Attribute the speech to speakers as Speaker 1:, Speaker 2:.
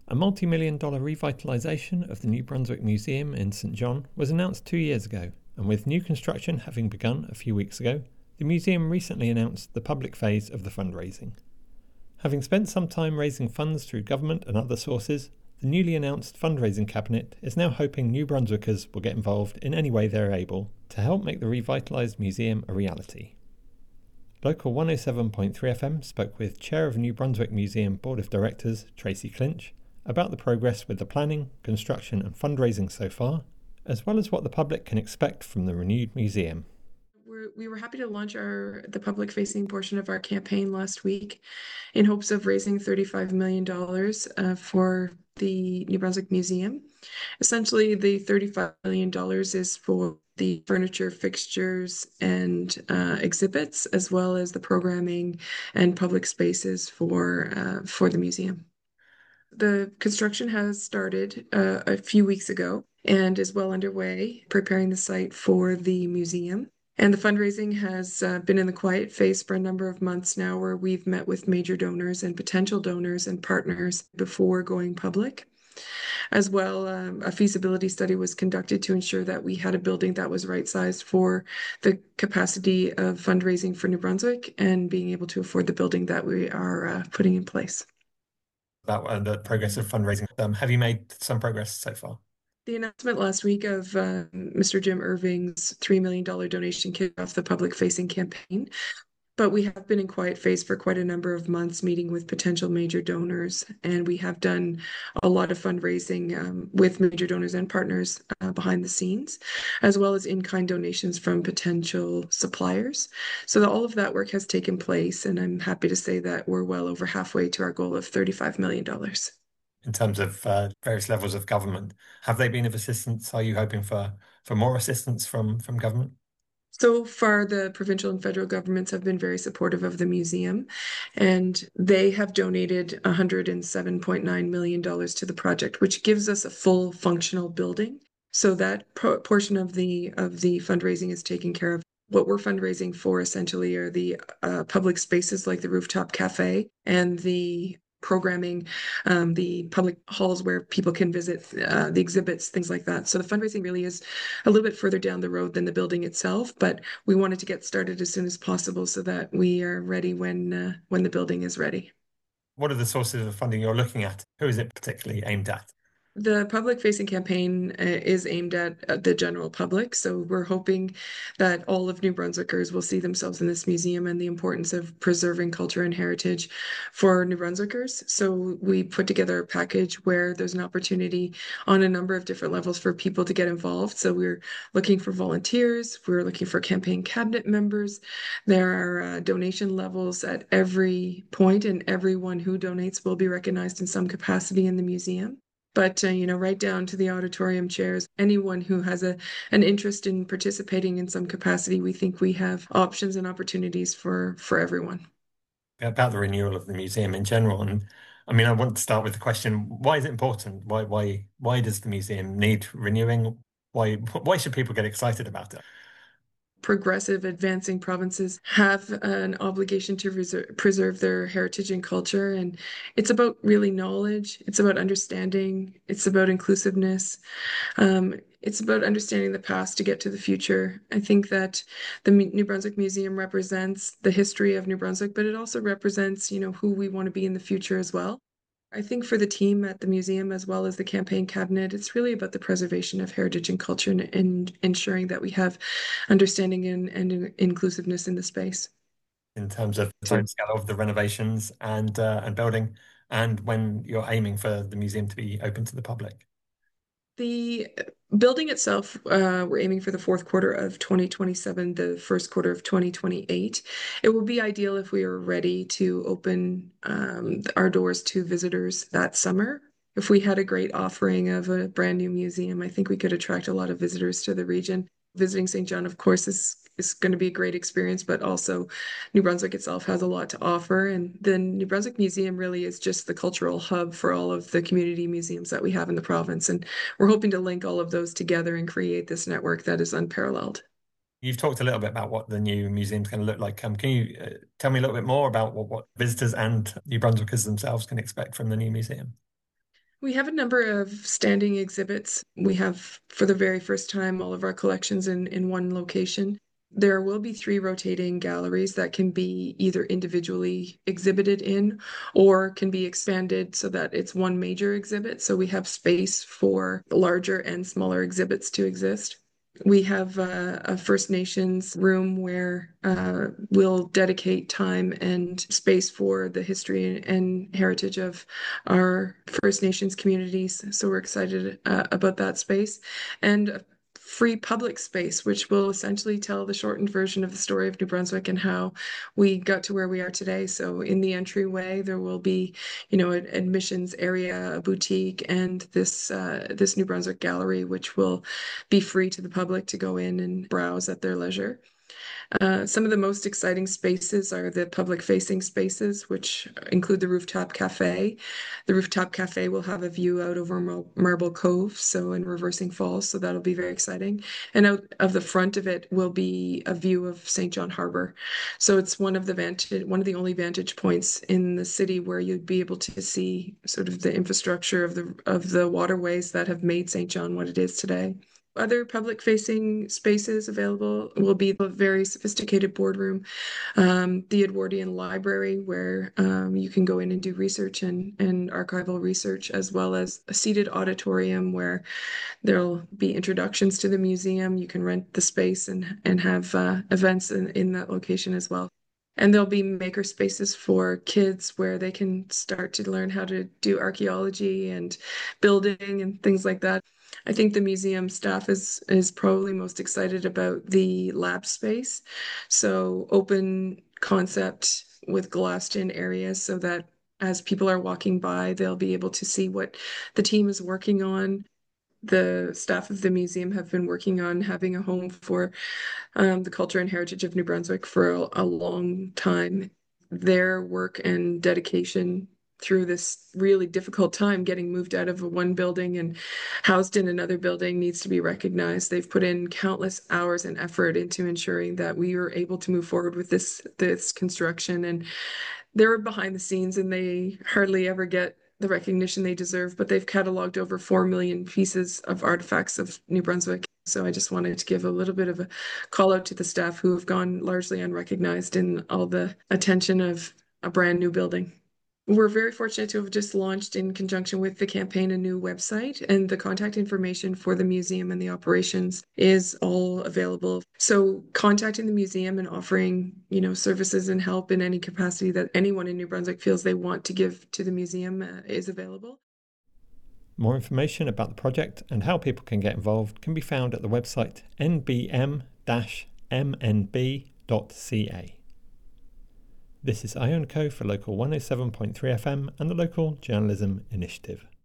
Speaker 1: A multi-million dollar revitalisation of the New Brunswick Museum in St John was announced 2 years ago, and with new construction having begun a few weeks ago, the museum recently announced the public phase of the fundraising. Having spent some time raising funds through government and other sources, the newly announced fundraising cabinet is now hoping New Brunswickers will get involved in any way they're able to help make the revitalised museum a reality. Local 107.3 FM spoke with Chair of New Brunswick Museum Board of Directors, Tracy Clinch, about the progress with the planning, construction and fundraising so far, as well as what the public can expect from the renewed museum.
Speaker 2: We were happy to launch the public-facing portion of our campaign last week in hopes of raising $35 million for the New Brunswick Museum. Essentially, the $35 million is for the furniture, fixtures, and exhibits, as well as the programming and public spaces for the museum. The construction has started a few weeks ago and is well underway, preparing the site for the museum. And the fundraising has been in the quiet phase for a number of months now, where we've met with major donors and potential donors and partners before going public. As well, a feasibility study was conducted to ensure that we had a building that was right-sized for the capacity of fundraising for New Brunswick and being able to afford the building that we are putting in place.
Speaker 1: About the progress of fundraising. Have you made some progress so far?
Speaker 2: The announcement last week of Mr. Jim Irving's $3 million donation kicked off the public-facing campaign, but we have been in quiet phase for quite a number of months, meeting with potential major donors, and we have done a lot of fundraising with major donors and partners behind the scenes, as well as in-kind donations from potential suppliers. So all of that work has taken place, and I'm happy to say that we're well over halfway to our goal of $35 million.
Speaker 1: In terms of various levels of government, have they been of assistance? Are you hoping for more assistance from government?
Speaker 2: So far, the provincial and federal governments have been very supportive of the museum, and they have donated $107.9 million to the project, which gives us a full functional building. So that portion of the fundraising is taken care of. What we're fundraising for essentially are the public spaces like the rooftop cafe and the programming, the public halls where people can visit, the exhibits, things like that. So the fundraising really is a little bit further down the road than the building itself, but we wanted to get started as soon as possible so that we are ready when the building is ready.
Speaker 1: What are the sources of funding you're looking at? Who is it particularly aimed at?
Speaker 2: The public-facing campaign is aimed at the general public, so we're hoping that all of New Brunswickers will see themselves in this museum and the importance of preserving culture and heritage for New Brunswickers. So we put together a package where there's an opportunity on a number of different levels for people to get involved. So we're looking for volunteers, we're looking for campaign cabinet members. There are donation levels at every point, and everyone who donates will be recognized in some capacity in the museum. But right down to the auditorium chairs, anyone who has an interest in participating in some capacity, we think we have options and opportunities for everyone.
Speaker 1: About the renewal of the museum in general, and I mean, I want to start with the question: why is it important? Why does the museum need renewing? Why should people get excited about it?
Speaker 2: Progressive, advancing provinces have an obligation to preserve their heritage and culture. And it's about really knowledge, it's about understanding, it's about inclusiveness. It's about understanding the past to get to the future. I think that the New Brunswick Museum represents the history of New Brunswick, but it also represents, who we want to be in the future as well. I think for the team at the museum, as well as the campaign cabinet, it's really about the preservation of heritage and culture and ensuring that we have understanding and inclusiveness in the space.
Speaker 1: In terms of the timescale of the renovations and building, and when you're aiming for the museum to be open to the public?
Speaker 2: The building itself, we're aiming for the fourth quarter of 2027, the first quarter of 2028. It would be ideal if we were ready to open our doors to visitors that summer. If we had a great offering of a brand new museum, I think we could attract a lot of visitors to the region. Visiting St. John, of course, is going to be a great experience, but also New Brunswick itself has a lot to offer. And the New Brunswick Museum really is just the cultural hub for all of the community museums that we have in the province. And we're hoping to link all of those together and create this network that is unparalleled.
Speaker 1: You've talked a little bit about what the new museum's going to look like. Can you tell me a little bit more about what visitors and New Brunswickers themselves can expect from the new museum?
Speaker 2: We have a number of standing exhibits. We have, for the very first time, all of our collections in one location. There will be 3 rotating galleries that can be either individually exhibited in or can be expanded so that it's one major exhibit. So we have space for larger and smaller exhibits to exist. We have a First Nations room where we'll dedicate time and space for the history and heritage of our First Nations communities. So we're excited about that space. And a free public space, which will essentially tell the shortened version of the story of New Brunswick and how we got to where we are today. So in the entryway, there will be, an admissions area, a boutique, and this New Brunswick gallery, which will be free to the public to go in and browse at their leisure. Some of the most exciting spaces are the public-facing spaces, which include the Rooftop Cafe. The Rooftop Cafe will have a view out over Marble Cove, so in Reversing Falls, so that'll be very exciting. And out of the front of it will be a view of St. John Harbor. So it's one of the only vantage points in the city where you'd be able to see sort of the infrastructure of the waterways that have made St. John what it is today. Other public-facing spaces available will be the very sophisticated boardroom, the Edwardian Library, where you can go in and do research and archival research, as well as a seated auditorium where there'll be introductions to the museum. You can rent the space and have events in that location as well. And there'll be maker spaces for kids where they can start to learn how to do archaeology and building and things like that. I think the museum staff is probably most excited about the lab space. So open concept with glassed in areas so that as people are walking by, they'll be able to see what the team is working on. The staff of the museum have been working on having a home for the culture and heritage of New Brunswick for a long time. Their work and dedication through this really difficult time getting moved out of one building and housed in another building needs to be recognized. They've put in countless hours and effort into ensuring that we were able to move forward with this construction, and they're behind the scenes and they hardly ever get the recognition they deserve, but they've cataloged over 4 million pieces of artifacts of New Brunswick. So I just wanted to give a little bit of a call out to the staff who have gone largely unrecognized in all the attention of a brand new building. We're very fortunate to have just launched, in conjunction with the campaign, a new website, and the contact information for the museum and the operations is all available. So contacting the museum and offering, services and help in any capacity that anyone in New Brunswick feels they want to give to the museum is available.
Speaker 1: More information about the project and how people can get involved can be found at the website nbm-mnb.ca. This is Ionco for Local 107.3 FM and the Local Journalism Initiative.